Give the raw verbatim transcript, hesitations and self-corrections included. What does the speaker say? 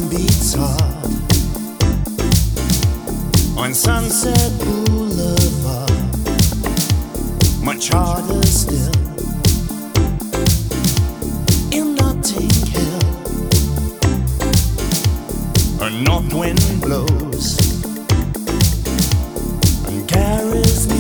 beats hard on Sunset Boulevard, much harder still in Notting Hill. A north wind blows and carries me